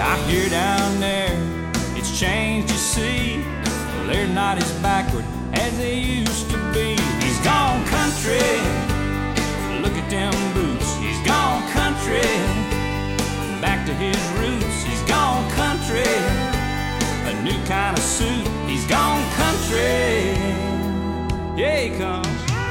I hear down there it's changed, you see. Well, they're not as backward as they used to be. He's gone country, look at them boots. He's gone country, back to his roots. He's gone country, a new kind of suit. He's gone country, yeah, he comes.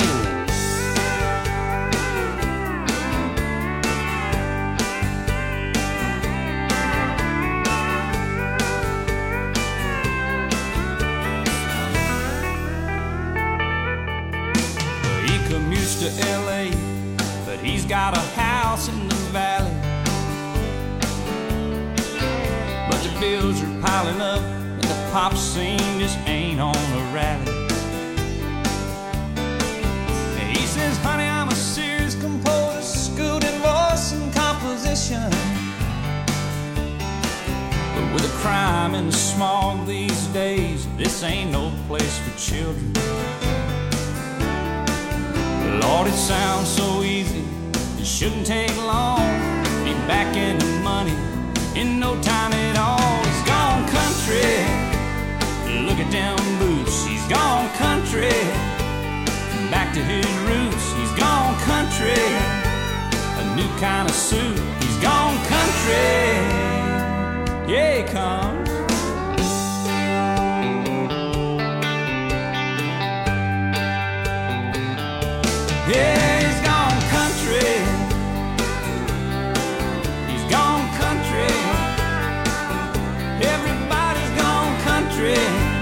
To LA, but he's got a house in the valley. But the bills are piling up and the pop scene just ain't on a rally. And he says, honey, I'm a serious composer, schooled in voice and composition. But with the crime and the smog these days, this ain't no place for children. Lord, it sounds so easy, it shouldn't take long. Be back in the money in no time at all. He's gone country, look at them boots. He's gone country, back to his roots. He's gone country, a new kind of suit. He's gone country, yeah, he comes. Yeah, he's gone country. He's gone country. Everybody's gone country.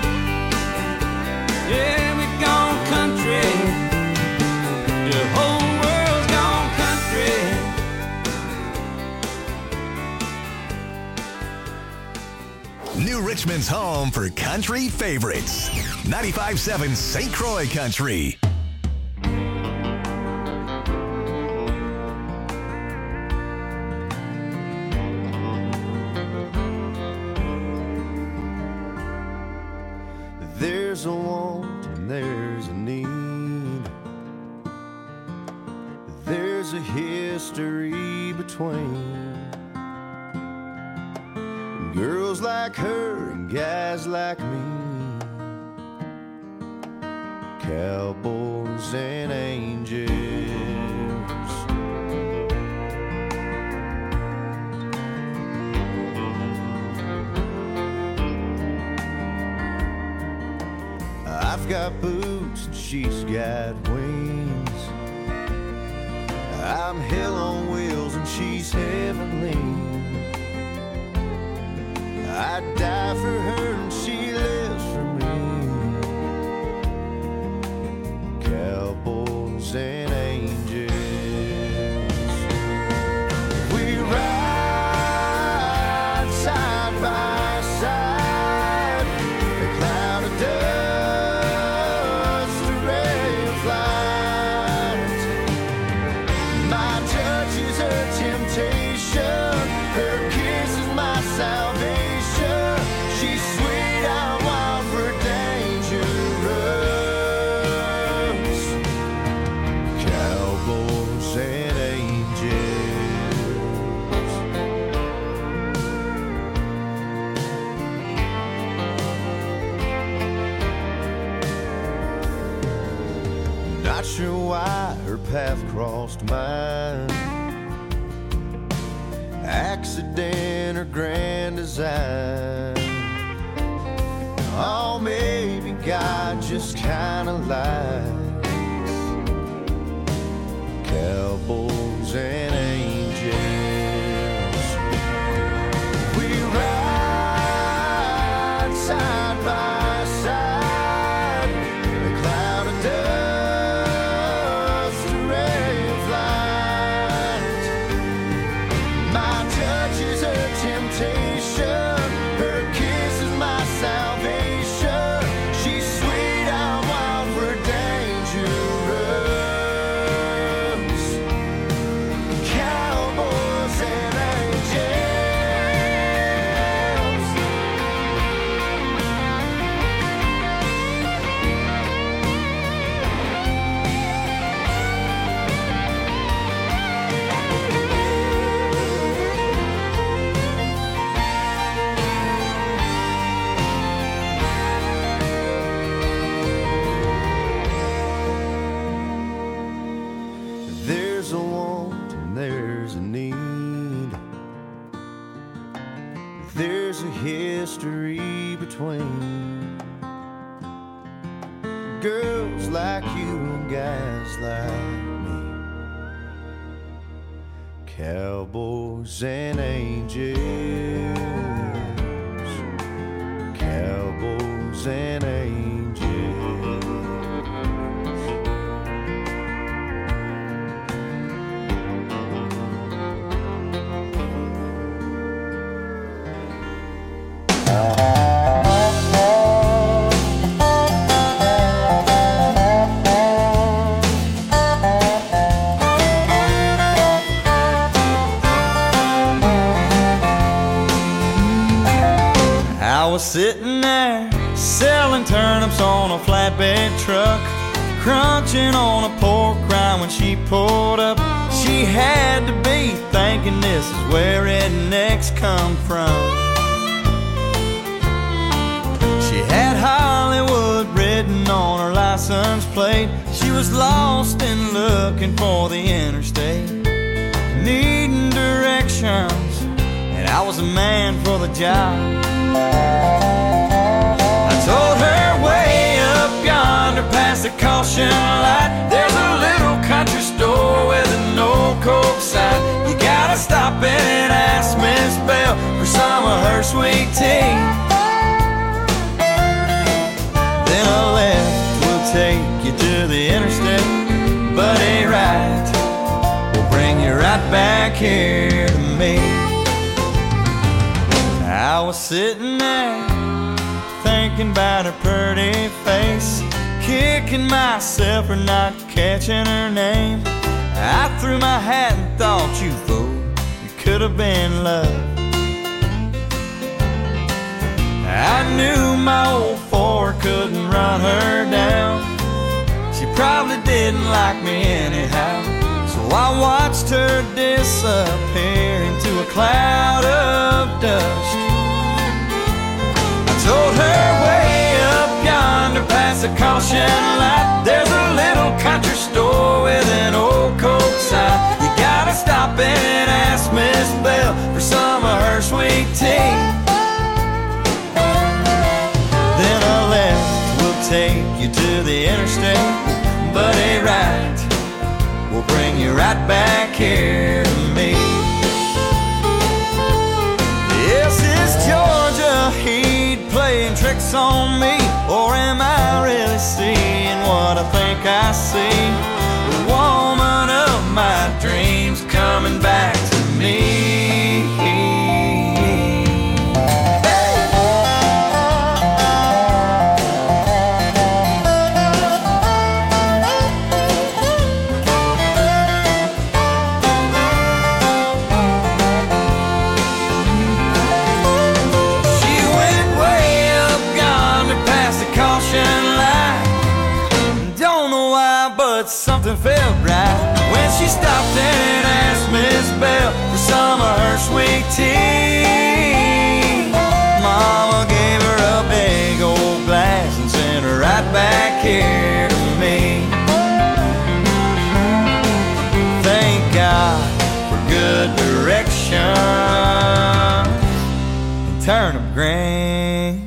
Yeah, we've gone country. The whole world's gone country. New Richmond's home for country favorites. 95.7 St. Croix Country. There's a want and there's a need. There's a history between girls like her and guys like me, cowboys and angels. I've got boots and she's got wings. I'm hell on wheels and she's heavenly. I'd die for her and she lives for me. Cowboys and angels. We ride side by side. A cloud of dust, a ray of light. My touch is her temptation. Her kiss is my salvation. She's sweet, I'm wild for dangerous. Cowboys and angels. Not sure why her path crossed mine. Accident or grand design. Oh, maybe God just kinda lied. Cowboys and angels. We ride side by side. A cloud of dust, a ray of light. My touch is her temptation. Her kiss is my salvation. She's sweet, I'm wild for dangerous. Cowboys and angels. there's a history between girls like you and guys like me, cowboys and angels, cowboys and angels. I was sitting there selling turnips on a flatbed truck, crunching on a pork rind when she pulled up. She had to be thinking this is where rednecks come from. She had Hollywood written on her license plate. She was lost and looking for the interstate, needing directions, and I was a man for the job. I told her way up yonder past the caution light, there's a little country store with an old Coke sign. You gotta stop in and ask Miss Bell for some of her sweet tea. Then a left will take you to the interstate, but a right will bring you right back here to me. I was sitting there thinking about her pretty face, kicking myself for not catching her name. I threw my hat and thought, you fool, it could have been love. I knew my old Ford couldn't run her down. She probably didn't like me anyhow, so I watched her disappear into a cloud of dust. Told her way up yonder past the caution light, there's a little country store with an old Coke sign. You gotta stop in and ask Miss Bell for some of her sweet tea. Then a left will take you to the interstate, but a right will bring you right back here to me. Yes, it's Georgia Heat playing tricks on me, or am I really seeing what I think I see? The woman of my dreams coming back to me. Something felt right when she stopped and asked Miss Bell for some of her sweet tea. Mama gave her a big old glass and sent her right back here to me. Thank God for good direction and turnip greens.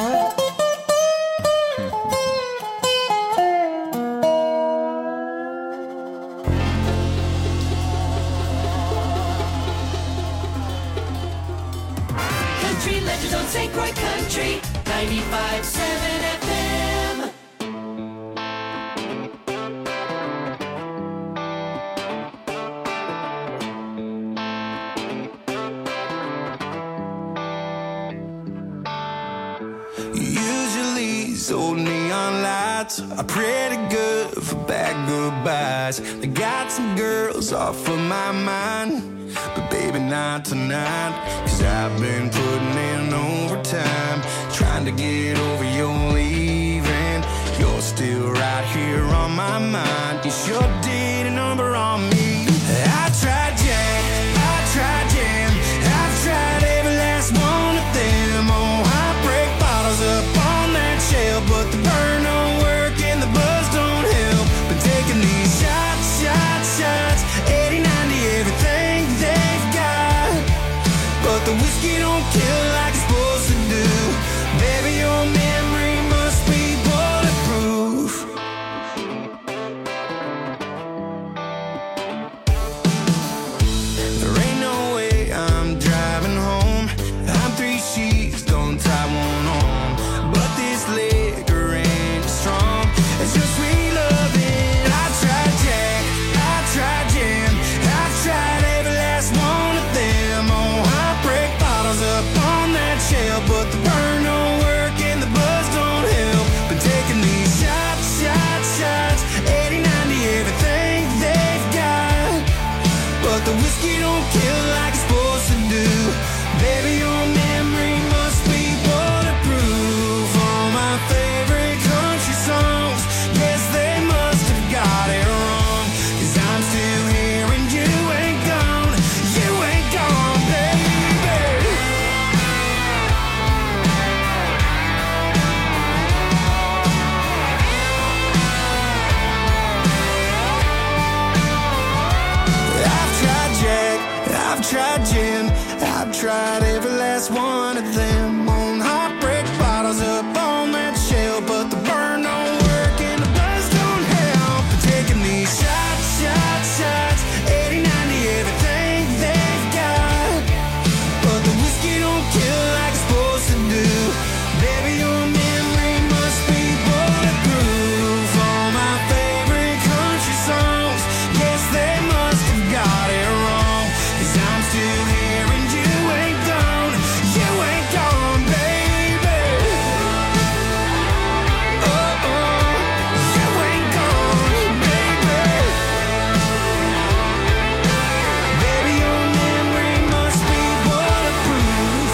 St. Croix Country 95.7 FM. Usually these old neon lights are pretty good for bad goodbyes. I got some girls off of my mind, but baby not tonight. 'Cause I've been putting in overtime, trying to get over your leaving. You're still right here on my mind. You sure did a number on me. I tried jam, I tried jam, I've tried every last one of them. Oh, I break bottles up on that shelf, but the burn don't work and the buzz don't help. Been taking these shots, shots, shots, 80-90 everything they've got, but the whiskey don't kill like it's supposed tried every last one of them. On heartbreak bottles up on that shelf, but the burn don't work and the buzz don't help. They're taking these shots, shots, shots, 80, 90, everything they've got. But the whiskey don't kill like it's supposed to do. Baby, your memory must be bulletproof. All my favorite country songs, yes, they must have got it wrong. 'Cause I'm still here and you ain't gone. You ain't gone, baby. Oh, oh, you ain't gone, baby. Baby, your memory must be bulletproof.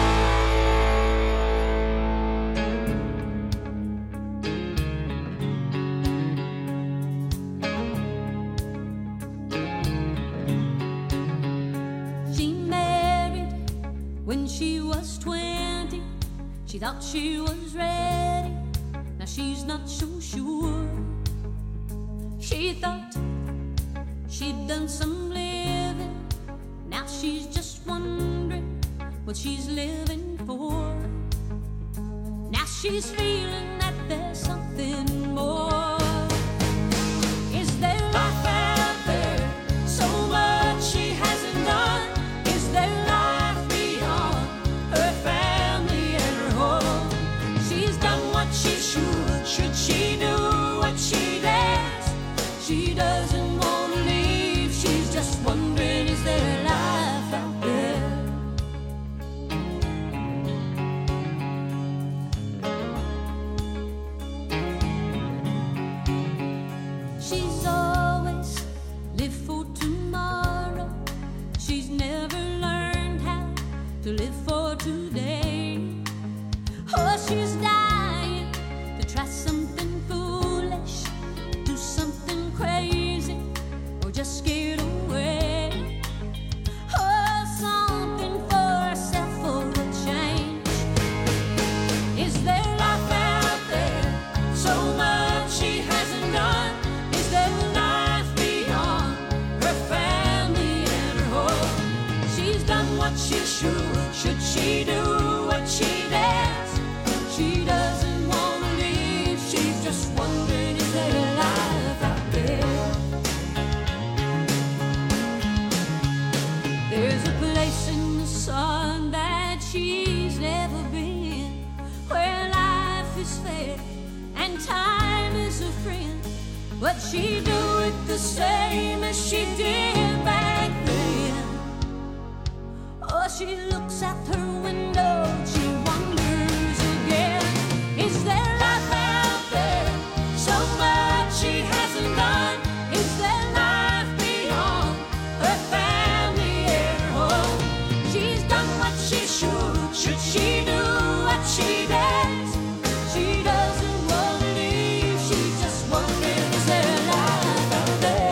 She married when she was 20. She thought she was ready. Now she's not so sure. She thought she'd done some living. Now she's just wondering what she's living for. Now she's feeling that there's something more. Is there life out there? So much she hasn't done. Is there life beyond her family and her home? She's done what she should. Should she do what she dares? She doesn't want to leave. She's just wondering, is there life out there? She's always lived for tomorrow. She's never learned how to live for today. Oh, she's dying to try something foolish, do something crazy, or just get away. Oh, something for herself for a change. Is there life out there? So much she hasn't done. Is there life beyond her family and her home? She's done what she should. Should she do what she dares? She doesn't want to leave. She's just wondering, is there life out there? There's a place in the sun that she's never been, where life is fair and time is a friend. But she do it the same as she did back then. Oh, she looks out her window, she wonders again. Is there life out there? So much she hasn't done. Is there life beyond her family and her home? She's done what she should. Should she do what she dares? She doesn't want to leave. She's just wondering, is there life out there?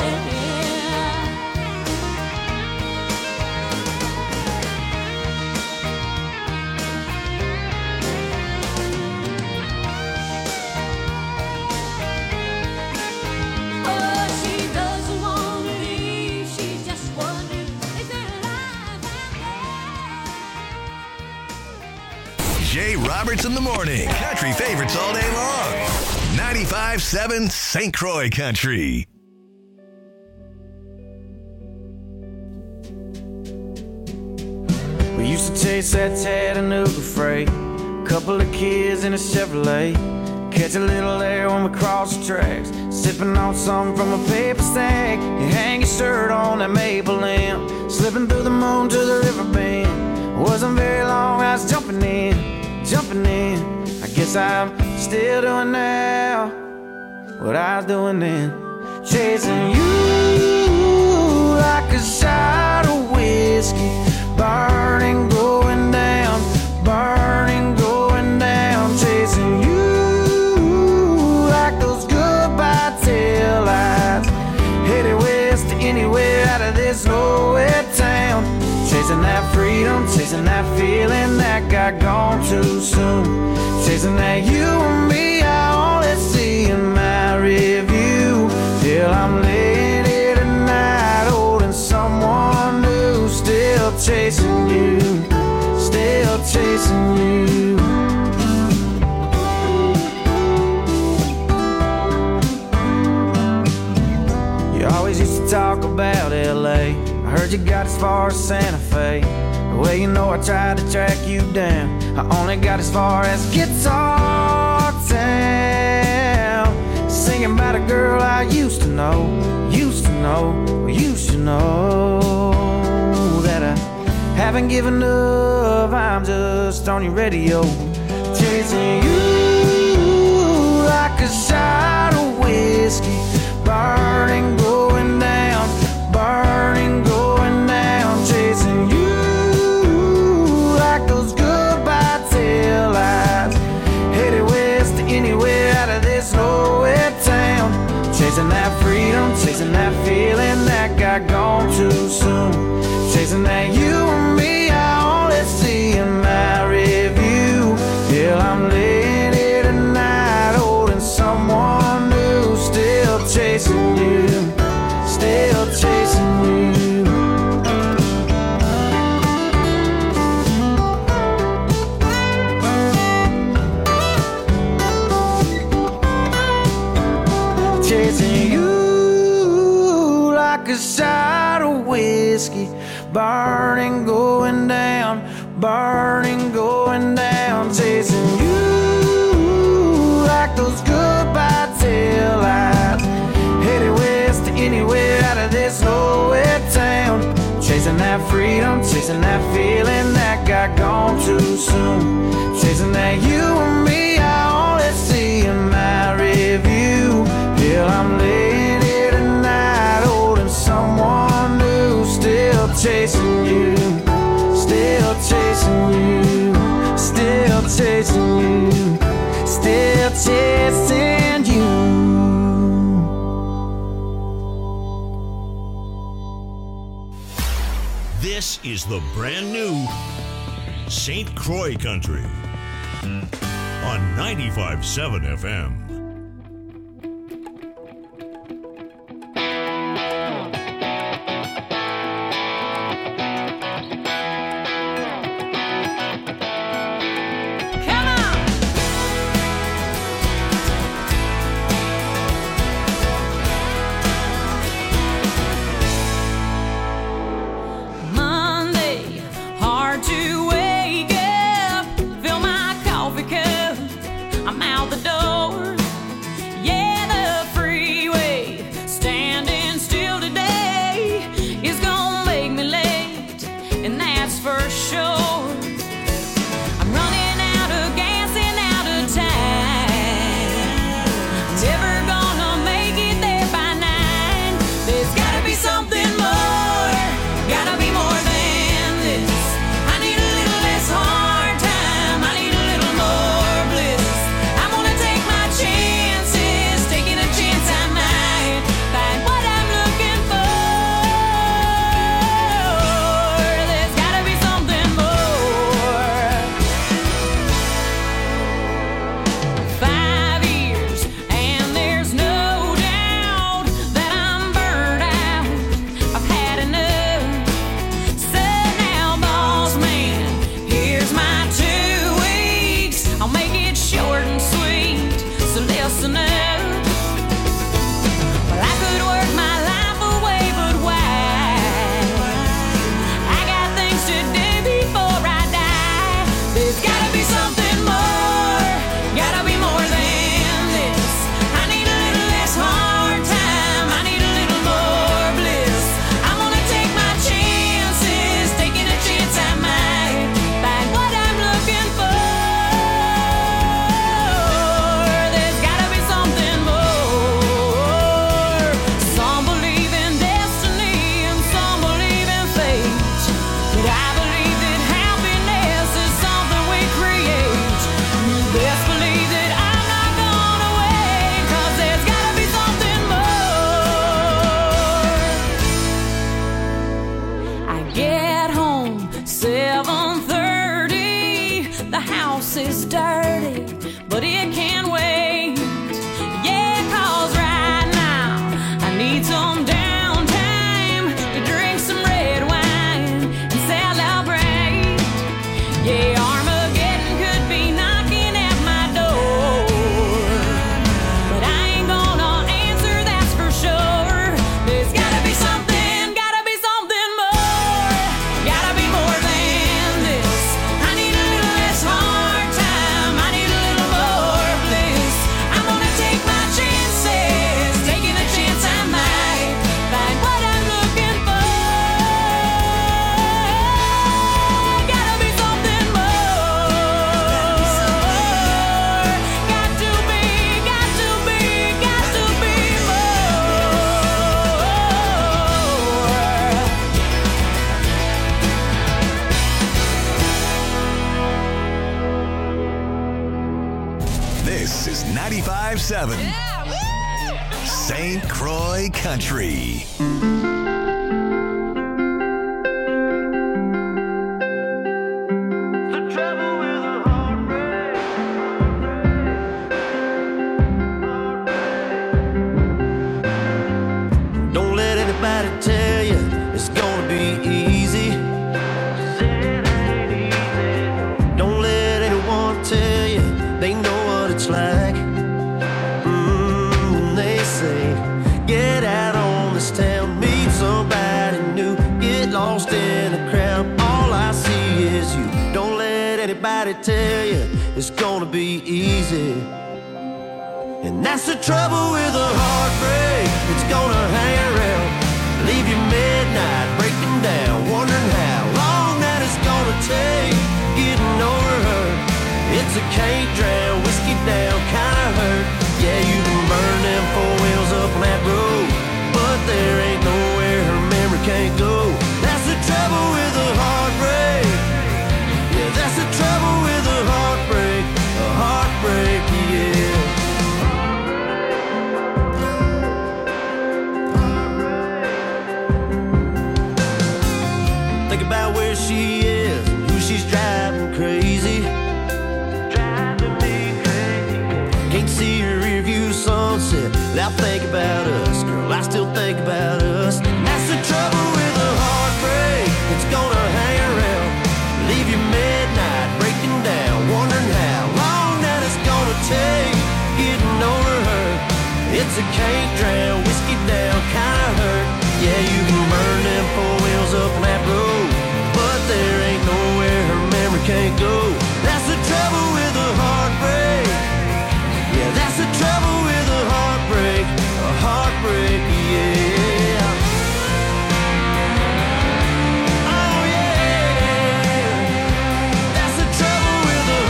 Oh, she doesn't want to leave. She's just wondering, is there life out there? Jay Roberts in the morning. Country favorites all day long. 95.7 St. Croix Country. We used to chase that Chattanooga freight, couple of kids in a Chevrolet, catch a little air when we cross the tracks, sipping on something from a paper stack. You hang your shirt on that maple limb, slipping through the moon to the river bend. Wasn't very long, I was jumping in. I guess I'm still doing now what I was doing then, chasing you like a shot of whiskey, burning, going down, chasing you like those goodbye tail lights, headed west to anywhere out of this nowhere town, chasing that freedom, chasing that feeling that got gone too soon, chasing that you and me I only see in my review, till I'm laying here tonight holding someone new, still chasing you. you got as far as Santa Fe. Well, you know I tried to track you down. I only got as far as Guitar Town. Singing about a girl I used to know, that I haven't given up. I'm just on your radio, chasing you like a shot of whiskey, burning, going down, burning, going down, chasing you like those goodbye tail lights, headed west to anywhere out of this nowhere town, chasing that freedom, chasing that feeling that got gone too soon, chasing that you and me I only see in my review. Hell, I'm laying here tonight holding someone new, still chasing you, still chasing you. Chasing you like a shot of whiskey, burning, going down, burning, going down, chasing you like those goodbye tail lights, headed west to anywhere out of this nowhere town, chasing that freedom, chasing that feeling that got gone too soon, chasing that you and me I only see in my review. Hell, I'm laying here tonight holding someone new, still chasing you, still chasing you, still chasing you, still chasing you. This is the brand new St. Croix Country on 95.7 FM. There's gotta be something more. This is 95.7 St. Croix Country. Don't let anybody tell you it's gonna be easy. Don't let anyone tell you they know what it's like. They say, get out on this town, meet somebody new, get lost in the crowd. All I see is you. Don't let anybody tell you it's gonna be easy. And that's the trouble with a heartbreak. It's gonna hang around, leave you midnight, breaking down, wondering how long that it's gonna take getting over her. It's a can't drown, whiskey down kinda hurt. Yeah, you can burn them four wheels up on that road, but there ain't nowhere her memory can't go. That's the trouble with a heartbreak. Yeah, that's the trouble with a heartbreak. A heartbreak, yeah. Think about where she is, who she's driving crazy. Driving me crazy. Can't see her rear view sunset without thinking about us. Girl, I still think about us. That's the trouble with a heartbreak. It's gonna hang around, leave you midnight, breaking down, wondering how long that it's gonna take getting over her. It's a can't drown, whiskey down, kinda hurt. Yeah, you can burn them four wheels up on that road, but there ain't nowhere her memory can't go. That's the trouble with a heartbreak. Yeah, that's the trouble with a heartbreak. A heartbreak, yeah. Oh yeah. That's the trouble with a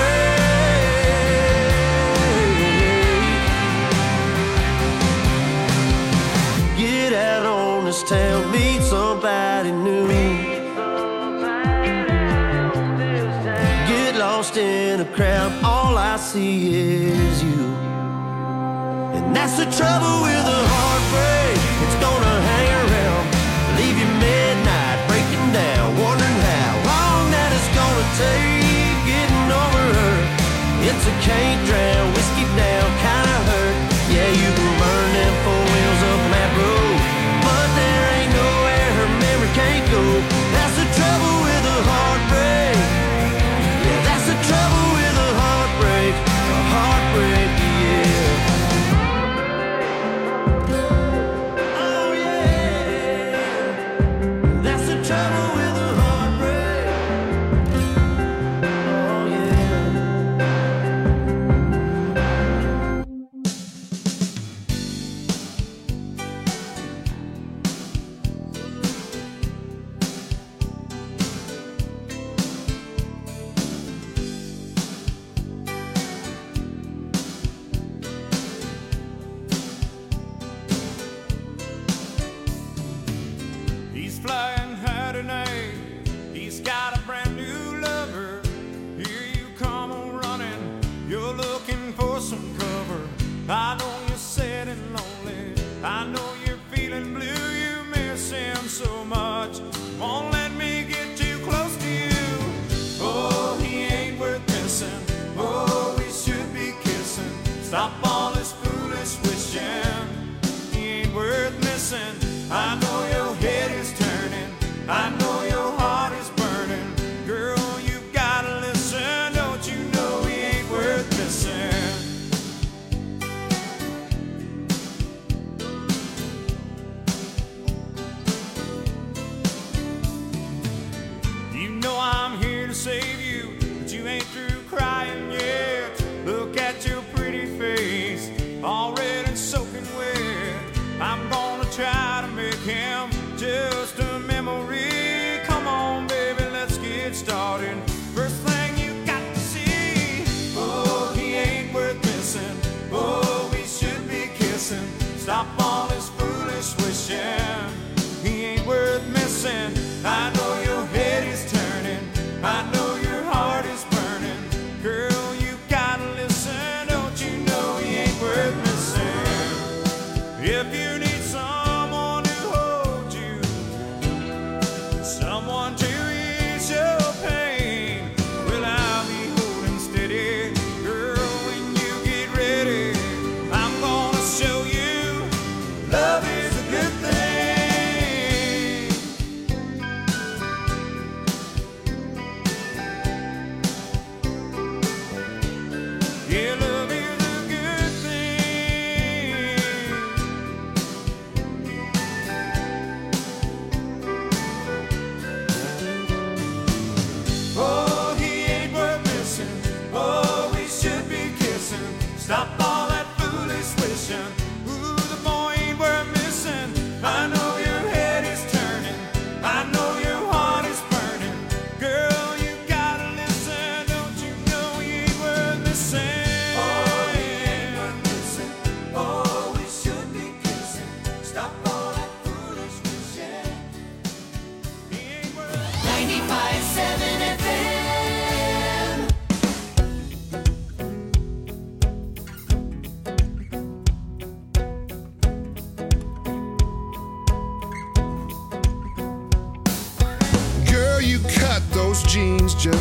heartbreak. Get out on this town, meet somebody new. Get lost in a crowd, all I see is you. And that's the trouble with a heartbreak. It's gonna hang around, leave you midnight, breaking down, wondering how long that it's gonna take getting over her. It's a can't drown, whiskey down, kinda hurt. Yeah, you can burn them four wheels up on that road, but there ain't nowhere her memory can't go. That's the trouble with a heartbreak. Yeah, that's the trouble with a heartbreak. A heartbreak, yeah. Oh yeah. That's the trouble with a heartbreak. Oh yeah. He's flying high tonight. He's got a brand new lover. Here you come on running. You're looking for some cover. I know you're sad and lonely. I know you're feeling blue. You miss him so much. Won't let me get too close to you. Oh, he ain't worth missing. Oh, we should be kissing. Stop all this foolish wishing. He ain't worth missing. I know your head is turning. I know your heart is burning. Girl, you gotta listen. Don't you know he ain't worth missing? You know I'm here to save you, but you ain't through crying yet. Look at your pretty face, all red and soaking wet. I'm gonna try to make him just a memory. Come on, baby, let's get started. First thing you got to see. Oh, he ain't worth missing. Oh, we should be kissing. Stop all this foolish wishing. He ain't worth missing. I know your head is turning. I know your heart is burning. Girl, you gotta listen.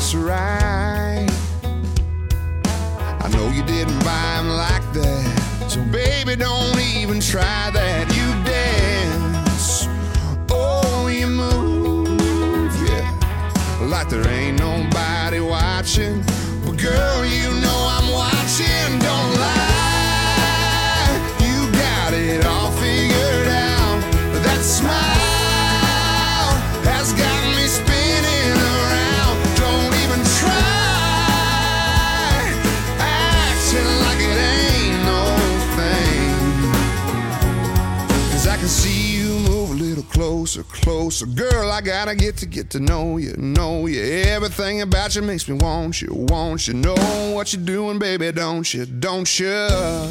just right. I know you didn't buy him like that, so baby, don't even try that. You dance, oh, you move, yeah, like there ain't nobody watching. But girl, you know I'm watching, don't lie. You got it all figured out. That smile has got me spinning around. Don't even try acting like it ain't no thing. 'Cause I can see you move a little closer, closer. Girl, I gotta get to know you, know you. Everything about you makes me want you, want you. Know what you're doing, baby, don't you, don't you?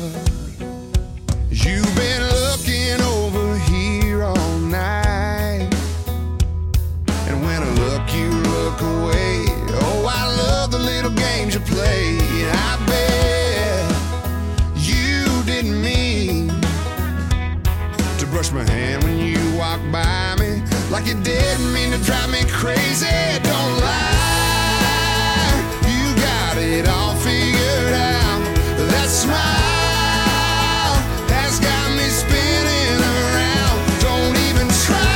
You've been looking over here all night, and when I look, you look away. Oh, I love the little games you play. I bet you didn't mean to brush my hand when you walked by me, like you didn't mean to drive me crazy. Don't lie, you got it all figured out. That smile has got me spinning around. Don't even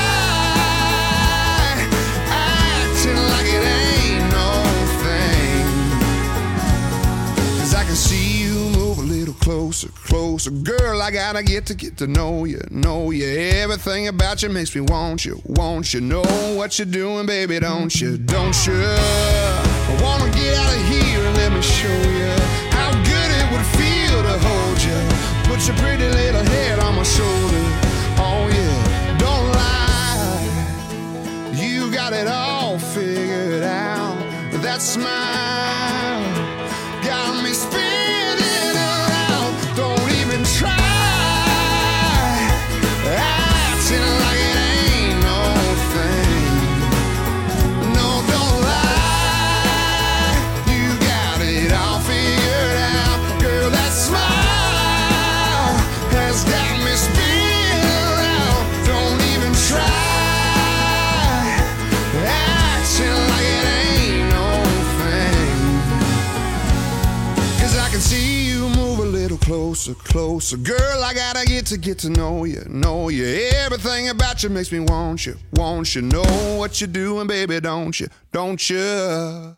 try acting like it ain't no thing. 'Cause I can see you move a little closer, closer. Girl, I gotta get to know you, know you. Everything about you makes me want you, want you. Know what you're doing, baby, don't you, don't you? I wanna get out of here and let me show you how good it would feel to hold you. Put your pretty little head on my shoulder. Oh yeah, don't lie, you got it all figured out. That smile got me spinning around. Don't even try acting like it ain't no thing. No, don't lie, you got it all figured out. Girl, that smile has got me spinning around. Don't even try acting like it ain't no thing. 'Cause I can see you move a little closer, closer. Girl, I gotta get to know you, know you. Everything about you makes me want you, want you. Know what you're doing, baby, don't you, don't you?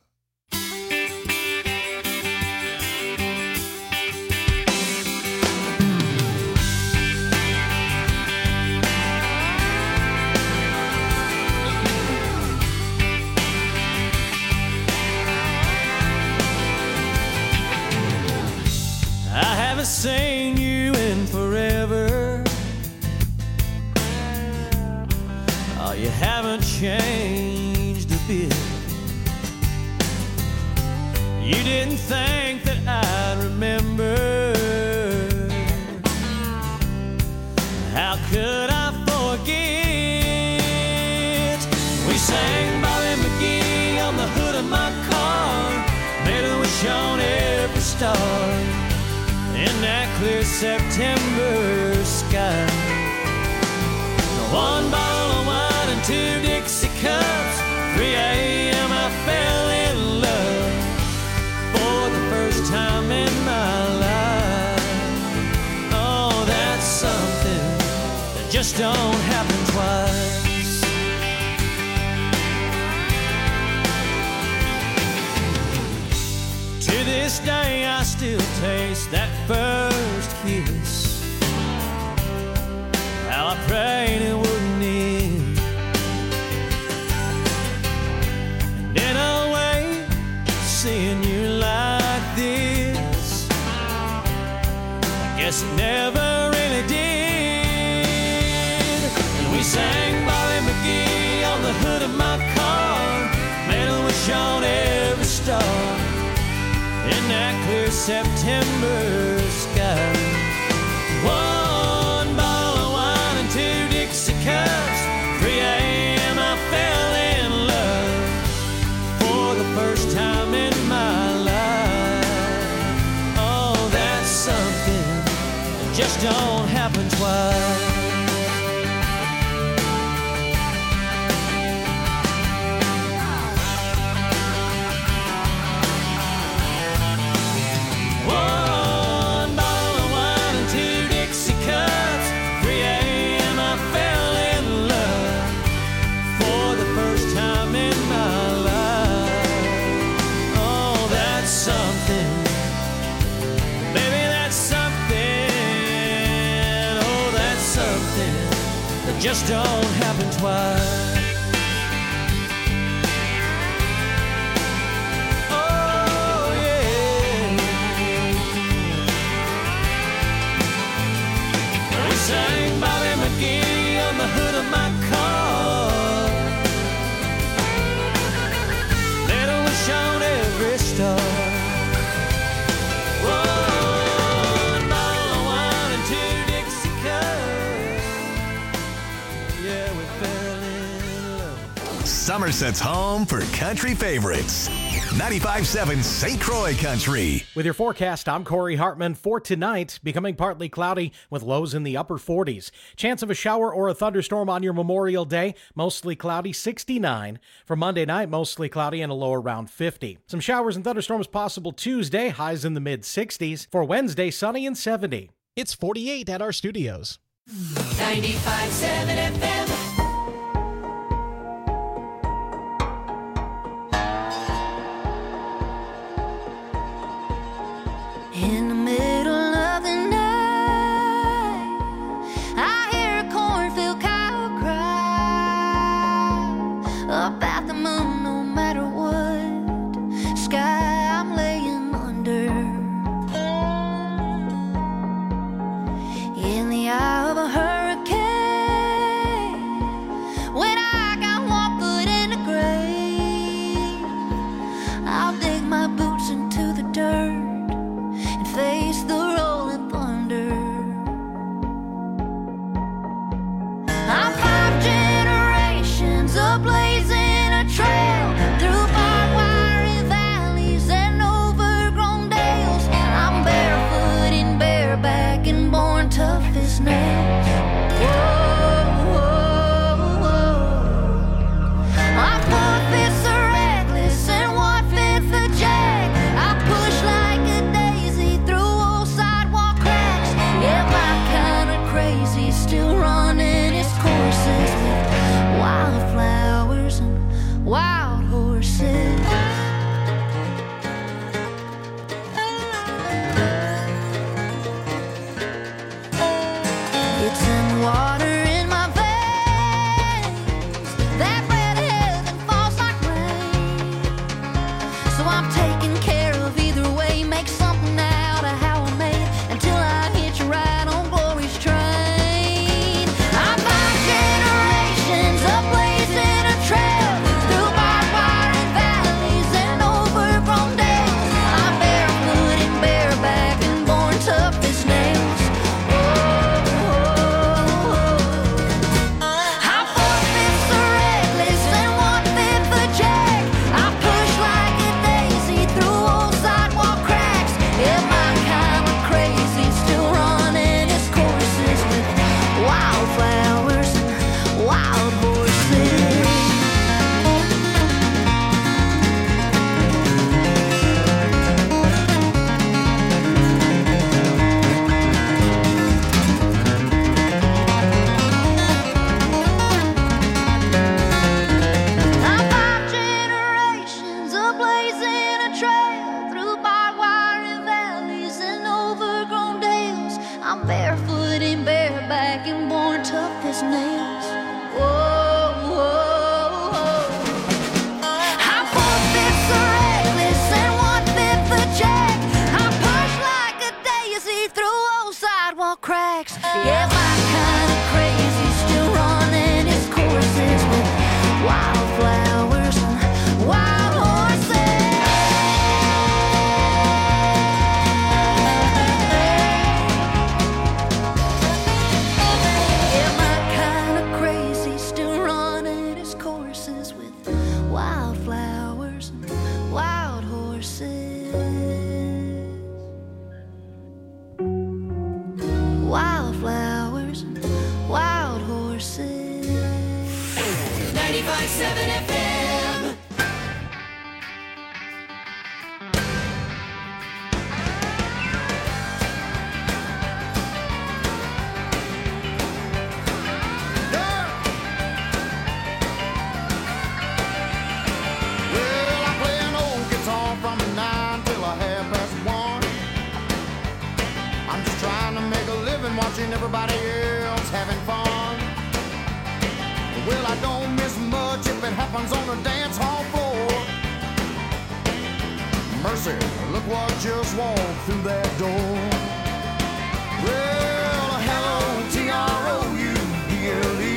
I haven't seen you in forever. Oh, you haven't changed a bit. You didn't think that I'd remember. How could I forget? We sang Bobby McGee on the hood of my car, made a wish on every star in that clear September sky. One bottle of wine and 2 Dixie cups. 3 a.m. I fell in love for the first time in my life. Oh, that's something that just don't happen twice. To this day I still taste that first kiss. How I prayed it wouldn't end. And in a way, seeing you like this, I guess it never really did. And we sang Bobby McGee on the hood of my car, made a wish on every star in that clear September sky. One bottle of wine and 2 Dixie cups. 3 a.m. I fell in love for the first time in my life. Oh, that's something that just don't happen twice. just don't happen twice. Oh, yeah. We sang Bobby McGee on the hood of my car. Little wish on every star. One bottle of wine and 2 Dixie cups. Yeah, we fell in love. Somerset's home for country favorites. 95.7 St. Croix Country. With your forecast, I'm Corey Hartman. For tonight, becoming partly cloudy with lows in the upper 40s. Chance of a shower or a thunderstorm on your Memorial Day, mostly cloudy, 69. For Monday night, mostly cloudy and a low around 50. Some showers and thunderstorms possible Tuesday, highs in the mid-60s. For Wednesday, sunny and 70. It's 48 at our studios. 95.7 FM. In the middle of the night, I hear a cornfield cow cry up at the moon. No matter what sky I'm laying under, in the eye of a hurricane, when I got 1 foot in the grave, I'll dig my boots into the dirt, face the rolling thunder. I'm 5 generations of blazing a trail through barbed wire valleys and overgrown dales. I'm barefoot and bareback and born tough as nails. Whoa, whoa, whoa. I'm 4/5 a reckless and 1/5 a jack. I push like a daisy through old sidewalk cracks. Yeah, my kind of crazy, still running its courses with wildflowers and wild horses. It's in the water in my veins, that red heaven falls like rain. So I'm taking care of either way, make something out of how I made until I hit you right on glory's train. I'm 5 generations of blazing a trail through barbed wire and valleys and overgrown dales. I'm barefoot and bareback and born tough as nails. I'm 4/5 a reckless and 1/5 a jack. I push like a daisy through old sidewalk cracks. Yeah, my kind of crazy, still running its courses with wildflowers and wild horses. I'm 5 generations of blazing a trail through barbed wire and valleys and overgrown dales. I'm barefoot and bareback and born tough as nails. Whoa, whoa, whoa. I'm 4/5 a reckless and 1/5 a jack. I push like a daisy through old sidewalk cracks. Yeah, my kind of crazy, still running its courses with wildflowers and wild horses. Yeah, my kind of crazy, still running its courses with wildflowers and wild horses. Wildflowers. Mercy, look what just walked through that door. Well, hello, T-R-O-U-B-L-E.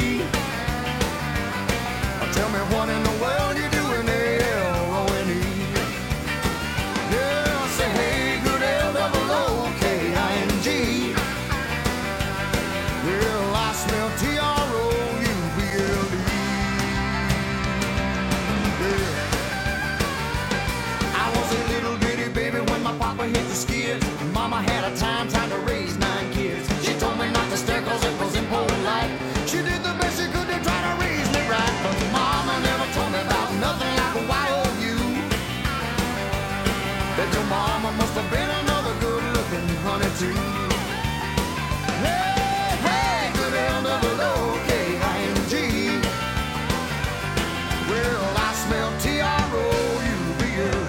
Tell me what in the world you doing, L-O-N-E. Yeah, I say, hey, good L-O-O-K-I-N-G. Well, I smell T-R-O-U-B-L-E. Yeah. I was a little bitty baby when my papa hit the skids. Mama had a time trying to raise 9 kids. She told me not to stare cause it was impolite. She did the best she could to try to raise me right. But Mama never told me about nothing like a Y-O-U. That your mama must have been another good-looking honey too. Hey, hey, good L-O-O-K-I-N-G. Well, I smell T-R-O-U-B-L-E.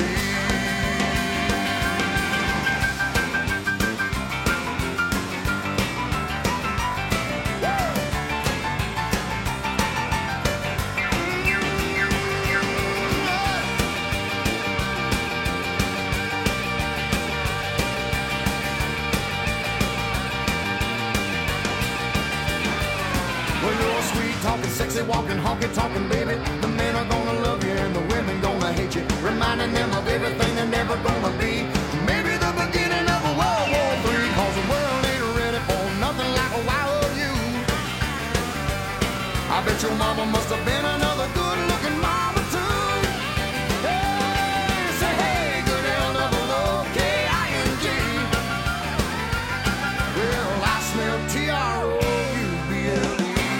Talking sexy, walking, honky, talking, baby. The men are gonna love you and the women gonna hate you, reminding them of everything they're never gonna be. Maybe the beginning of a World War III, cause the world ain't ready for nothing like a Y-O-U. I bet your mama must have been another good-looking mama too. Hey, say hey, good L-O-O-K-I-N-G. Well, I smell T-R-O-U-B-L-E.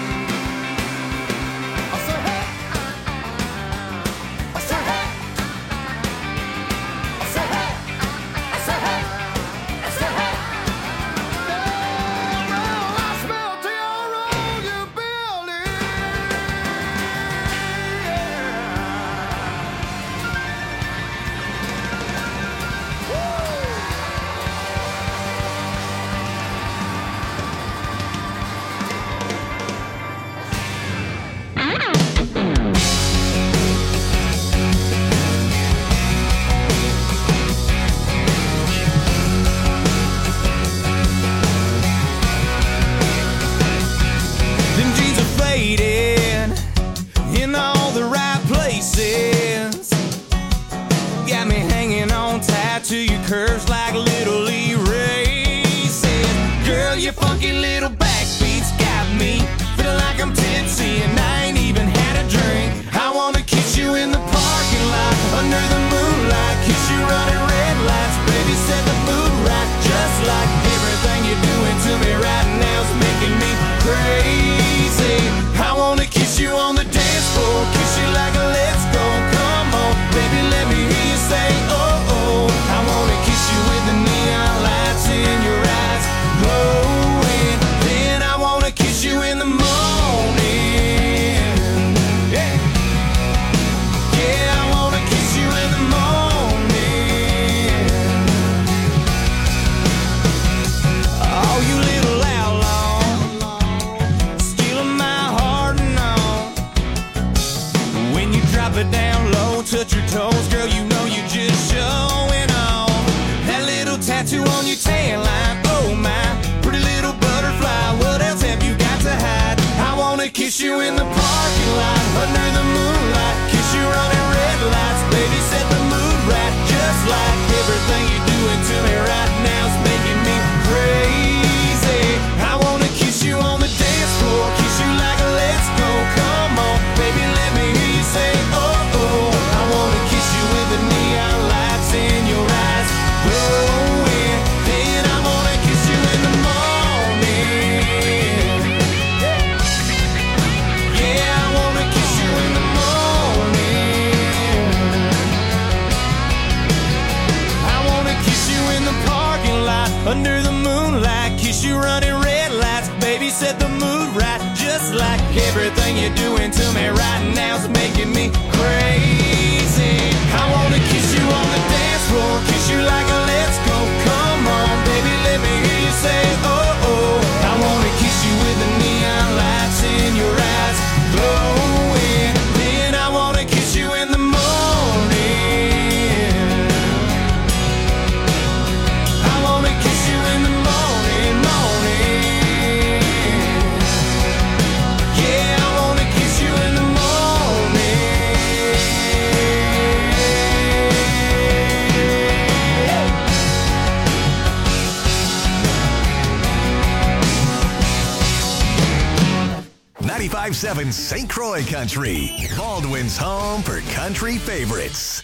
To your curves like little Lee Ray said. Girl, your funky little backbeats got me feeling like I'm tipsy and I ain't even had a drink. I wanna kiss you in the parking lot under the moonlight, kiss you running red lights, baby, set the mood right. Just like everything you're doing to me right now's making me crazy. I wanna kiss you on the dance floor, kiss you like a let's go. Come on, baby, let me hear you say oh oh. I wanna kiss you with the neon lights in your eyes glowing. Then I wanna kiss you in the morning. Yeah, yeah, I wanna kiss you in the morning. Oh, you little outlaw, stealing my heart and all. When you drop it down low, touch your toes, girl, you know you just showing off. That little tattoo on your tan line, oh my, pretty little butterfly, what else have you got to hide? I wanna kiss you in the parking lot, under the moonlight, kiss you running red lights, baby, set the mood right. Just like everything you're doing to me right now's making me crazy. I wanna kiss you on the dance floor, kiss you like a let's go. Come on, baby, let me hear you say oh oh. I wanna kiss you with the neon lights in your eyes glowing. Then I wanna kiss you in the morning. Yeah, I wanna kiss you in the morning. I wanna kiss you in the parking lot under the moonlight, kiss you running red lights, baby, set the mood right. Just like everything you're doing to me right now's making me crazy. I wanna kiss you on the dance floor, kiss you like a let's go. Come on, baby, let me hear you say oh oh. I wanna kiss you with the neon lights in your eyes glowing. Then I wanna kiss you in the morning. 95.7 St. Croix Country, Baldwin's home for country favorites.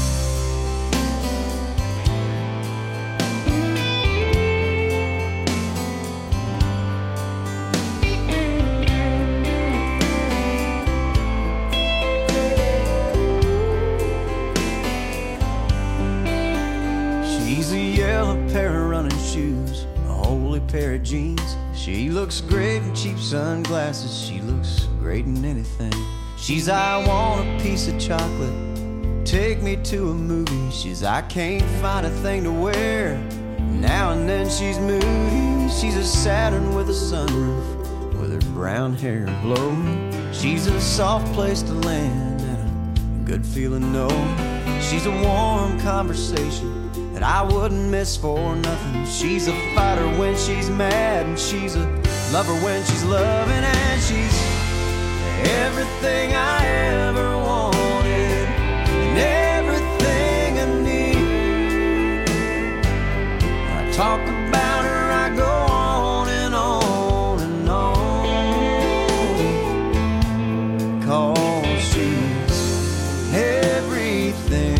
She's a yellow pair of running shoes, a holy pair of jeans. She looks great in cheap sunglasses. She looks great in anything. She's I want a piece of chocolate, take me to a movie. She's I can't find a thing to wear. Now and then she's moody. She's a Saturn with a sunroof, with her brown hair blowing. She's a soft place to land and a good feeling knowing. She's a warm conversation that I wouldn't miss for nothing. She's a fighter when she's mad, and she's a lover when she's loving, and she's everything I ever wanted and everything I need. When I talk about her, I go on and on and on, 'cause she's everything.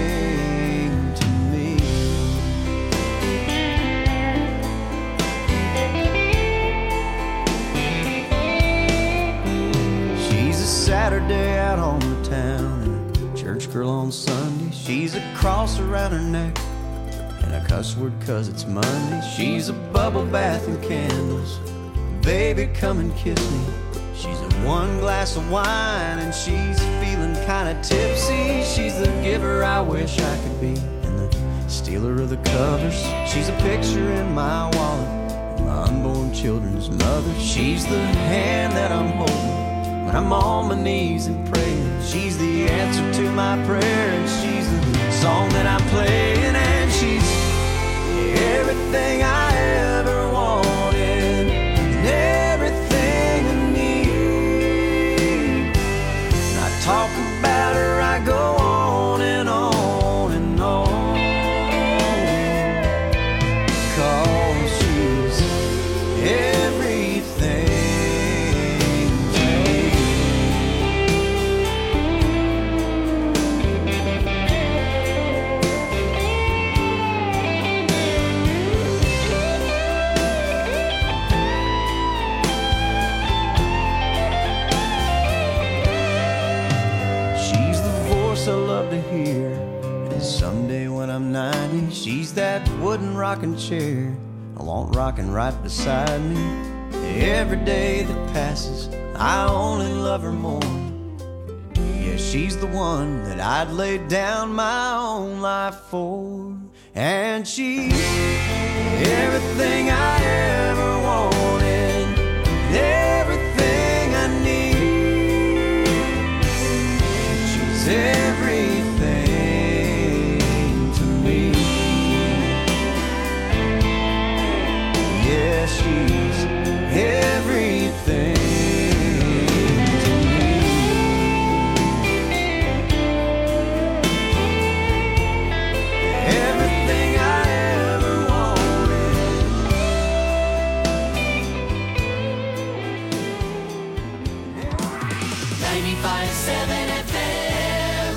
Saturday out on the town and a church girl on Sunday. She's a cross around her neck and a cuss word 'cause it's Monday. She's a bubble bath and candles, baby come and kiss me. She's a one glass of wine and she's feeling kinda tipsy. She's the giver I wish I could be and the stealer of the covers. She's a picture in my wallet, my unborn children's mother. She's the hand that I'm holding when I'm on my knees and praying. She's the answer to my prayer, and she's the song that I'm playing, and she's everything I ever wanted and everything I need. When I talk about her, I go on and on and on, 'cause she's everything. I love to hear, and someday when I'm 90, she's that wooden rocking chair I want rocking right beside me. Every day that passes, I only love her more. Yeah, she's the one that I'd lay down my own life for, and she's everything I ever wanted, everything I need. She's everything to me. Yeah, she's everything to me. Everything I ever wanted. 95.7 FM.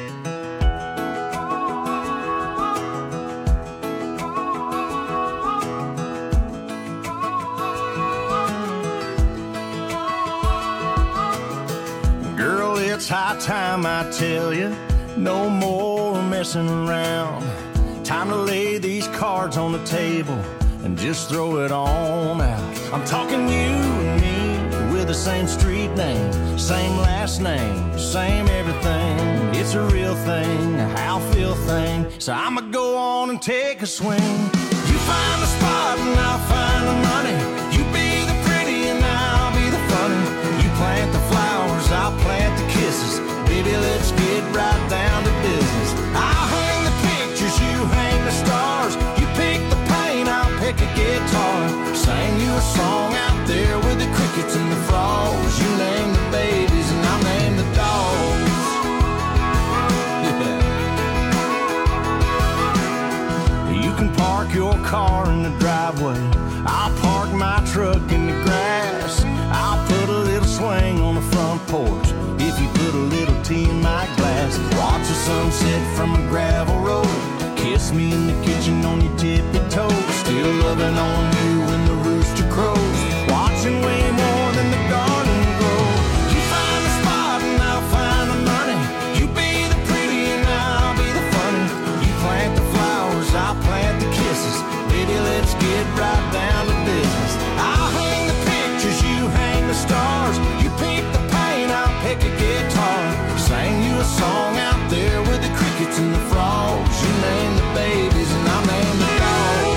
Girl, it's high time I tell you, no more messing around. Time to lay these cards on the table and just throw it on out. I'm talking you and me with the same street name, same last name, same everything. It's a real thing, a how feel thing. So I'ma go on and take a swing. You find the spot and I'll find the money. You be the pretty and I'll be the funny. You plant the flowers, I'll plant the kisses. Baby, let's get right down to business. I'll hang the pictures, you hang the stars. You pick the paint, I'll pick a guitar. Sing you a song out there with the crickets and the frogs. You name the babies and I'll name the dogs. Yeah. You can park your car in the driveway. I'll park my truck in the grass. I'll put a little swing on the front porch if you put a little tea in my glass. Watch the sunset from a gravel road. Kiss me in the kitchen on your tippy toes. Still loving on you when the rooster crows. Watching way more than the garden grow. You find the spot and I'll find the money. You be the pretty and I'll be the funny. You plant the flowers, I'll plant the kisses. Baby, let's get right down to business. I'll hang the pictures, you hang the stars. You pick the paint, I'll pick a guitar. Sing you a song out there with the crickets and the frogs. You name the babies and I'll name the dogs.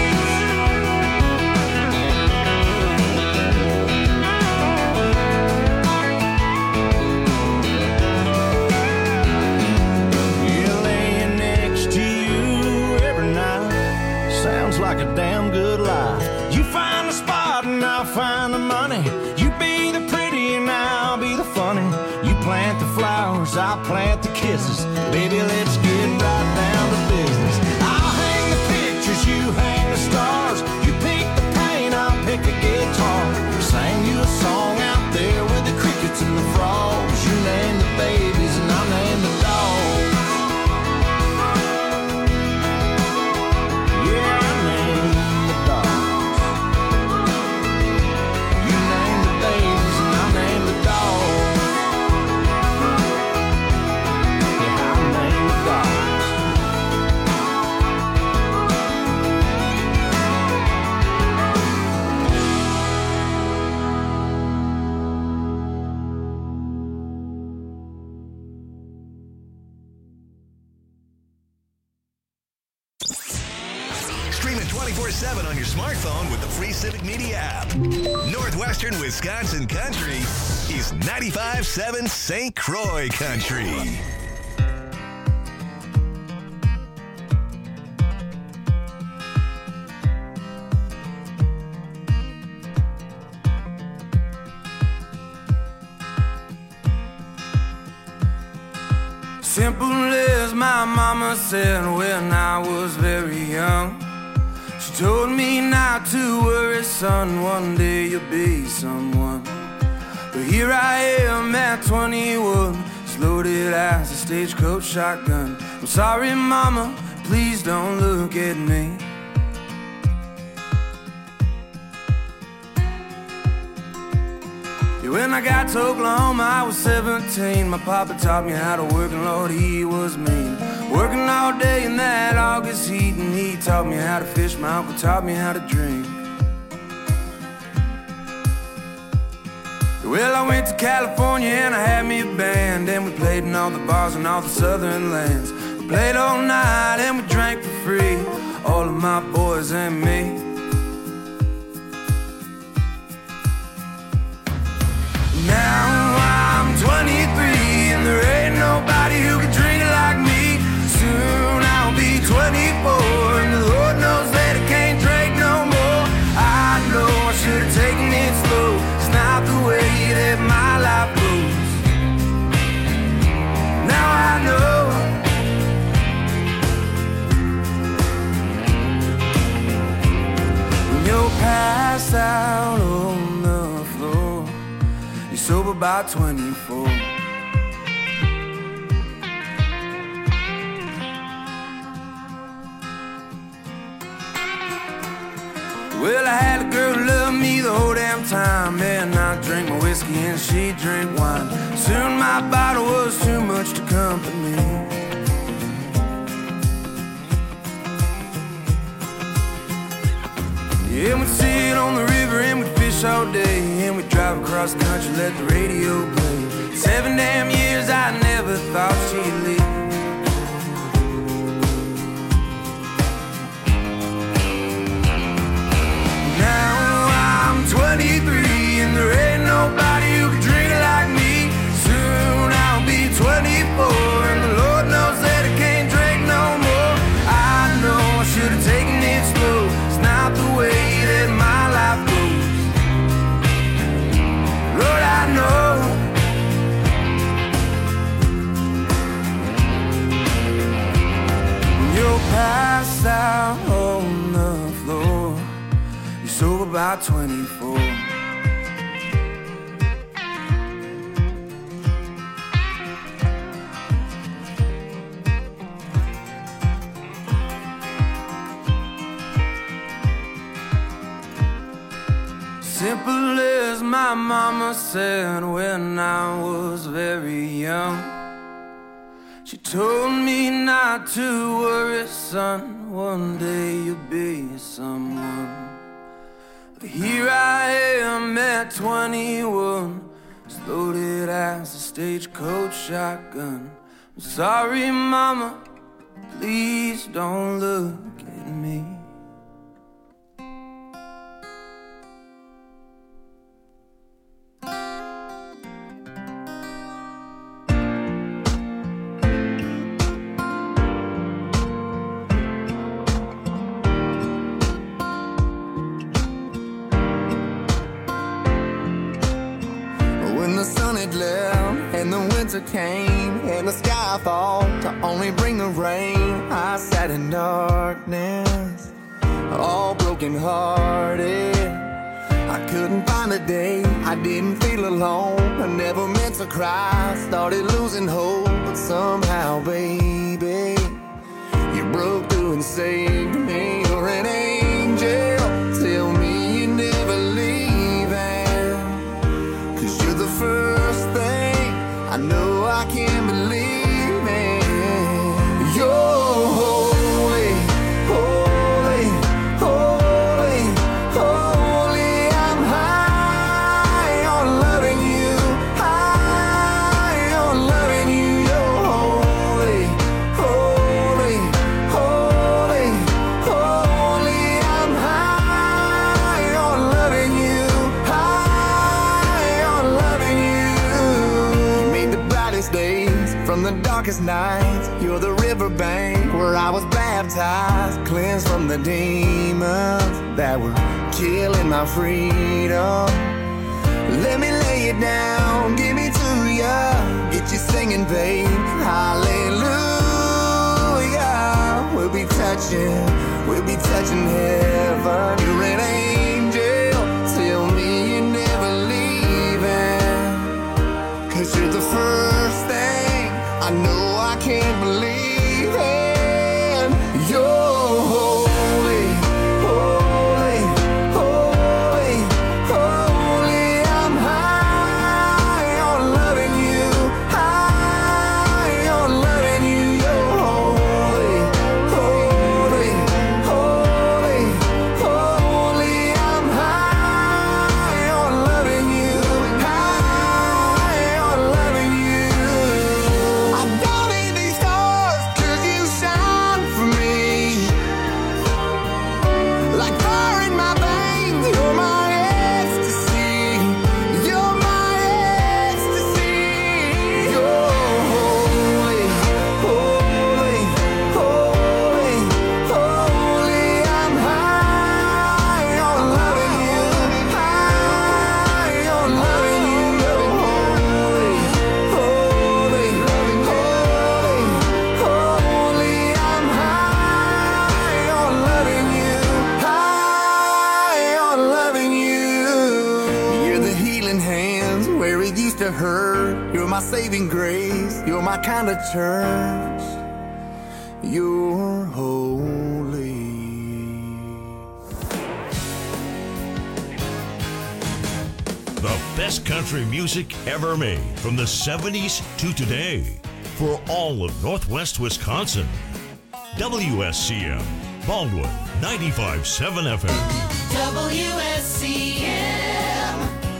Yeah, laying next to you every night sounds like a damn good life. You find the spot and I'll find the money. You be the pretty and I'll be the funny. You plant the flowers, I'll plant the kisses. Baby, let's get right down to business. I'll hang the pictures, you hang the stars. You pick the paint, I'll pick a guitar. Sing you a song out there with the crickets and the frogs. You name the babies and I'll name the dogs. Yeah, I name the dogs. You name the babies and I'll name the dogs. Yeah, I'll name the dogs. Stream it 24/7 on your smartphone with the free Civic Media app. Northwestern Wisconsin Country is 95.7 St. Croix Country. Simple as my mama said when I was very young. She told me not to worry, son, one day you'll be someone. But here I am at 21, as loaded as a stagecoach shotgun. I'm sorry, mama, please don't look at me. When I got to Oklahoma, I was 17. My papa taught me how to work, and Lord, he was mean. Working all day in that August heat, and he taught me how to fish. My uncle taught me how to drink. Well, I went to California and I had me a band, and we played in all the bars and all the southern lands. We played all night and we drank for free, all of my boys and me. Now I'm 23 and there ain't nobody who can drink it like me. Soon I'll be 24 and the Lord knows that I can't drink no more. I know I should have taken it slow. It's not the way that my life goes. Now I know. When you're passed out on the floor, you're sober by 24. Well, I had a girl who loved me the whole damn time, and I drank my whiskey and she drank wine. Soon my bottle was too much to comfort me. Yeah, we'd sit on the river and we'd fish all day, and we'd drive across the country, let the radio play. 7 damn years I never thought she'd leave. Now I'm 23 and there ain't nobody who can drink it like me. Soon I'll be 24 and the Lord knows that I can't drink no more. I know I should have taken it slow. It's not the way that my life goes. Lord, I know. about 24. Simple as my mama said when I was very young. She told me not to worry, son, one day you'll be someone. But here I am at 21, as loaded as a stagecoach shotgun. I'm sorry, mama, please don't look at me. And the winter came, and the sky thought to only bring the rain. I sat in darkness, all broken hearted. I couldn't find a day, I didn't feel alone. I never meant to cry, started losing hope. But somehow, baby, you broke through and saved me. You're an angel, tell me you're never leaving. 'Cause you're the first thing I know I can't believe in. You're holy, holy, holy, holy. I'm high on loving you, high on loving you. You're holy, holy, holy, holy. I'm high on loving you, high on loving you. Days from the darkest nights, you're the riverbank where I was baptized, cleansed from the demons that were killing my freedom. Let me lay it down, give me to ya, get you singing, babe. Hallelujah. We'll be touching heaven. You're an angel, tell me you're never leaving. 'Cause you're the first thing I know I can't believe in. You're holy, holy, holy, holy. I'm high on loving you, high on loving you. You're holy, holy, holy, holy. I'm high on loving you, high on loving you. I don't need these stars 'cause you shine for me. Like fire in my veins, you're my ecstasy. You're my ecstasy. You're holy, holy, holy, holy. I'm high on loving you, high on loving you. You're holy, holy, holy, holy. I'm high on loving you, high on loving you. You're the healing hands where it used to hurt. You're my saving grace. You're my kind of church. You're holy. The best country music ever made from the 70s to today for all of Northwest Wisconsin. WSCM, Baldwin 95.7 FM. WSCM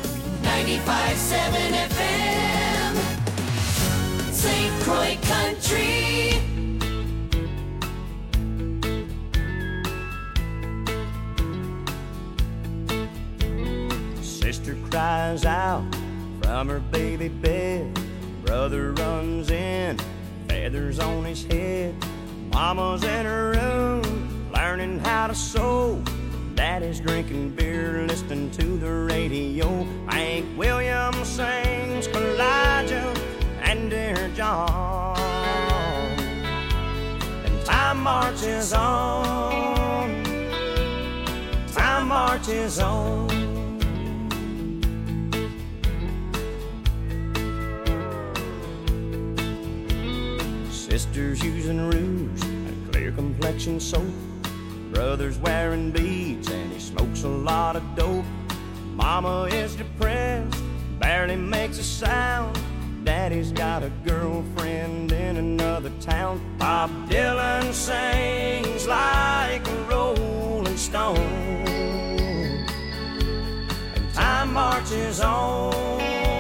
95.7 FM, St. Croix Country. Sister cries out from her baby bed. Brother runs in, feathers on his head. Mama's in her room, learning how to sew. Daddy's drinking beer, listening to the radio. Hank Williams sings Elijah and Dear John. And time marches on. Time marches marches on. Sisters using rouge and clear complexion soap. Brother's wearing beads and he smokes a lot of dope. Mama is depressed, barely makes a sound. Daddy's got a girlfriend in another town. Bob Dylan sings like a rolling stone, and time marches on.